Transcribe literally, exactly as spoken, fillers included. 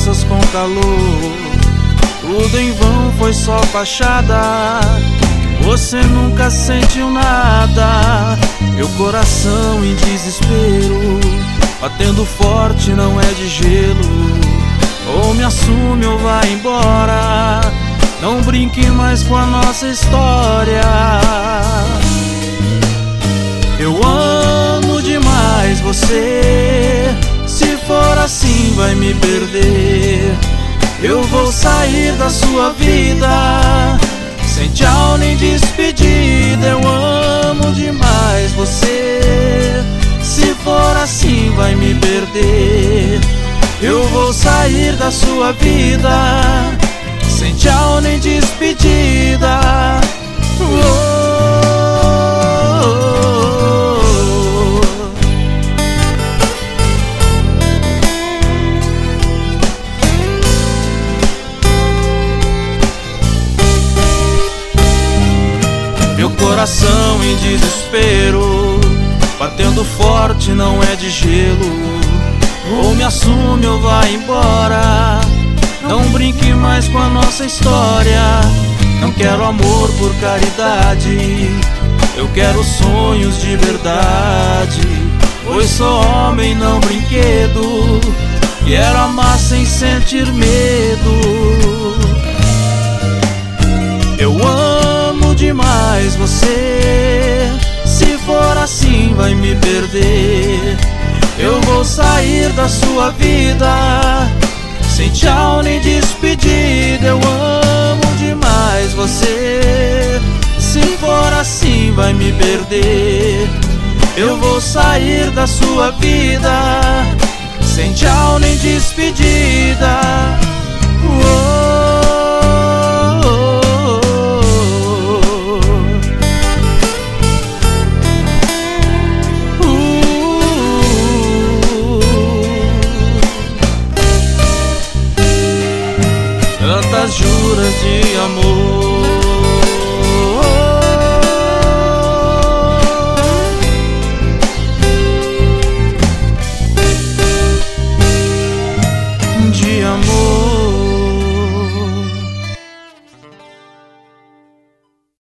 promessas com calor. Tudo em vão, foi só fachada. Você nunca sentiu nada. Meu coração em desespero, batendo forte, não é de gelo. Ou me assume ou vai embora. Não brinque mais com a nossa história. Eu amo demais você. Se for assim vai me perder. Eu vou sair da sua vida sem tchau nem despedida. Eu amo demais você. Se for assim vai me perder. Eu vou sair da sua vida sem tchau nem despedida. Oh. Meu coração em desespero, batendo forte, não é de gelo. Ou me assume ou vai embora. Não brinque mais com a nossa história. Não quero amor por caridade. Eu quero sonhos de verdade. Pois sou homem, não brinquedo. Quero amar sem sentir medo. Eu amo demais você. Se for assim vai me perder. Eu vou sair da sua vida sem tchau nem despedida. Eu amo demais você. Se for assim vai me perder. Eu vou sair da sua vida sem tchau nem despedida. Oh. Tantas juras de amor, de amor.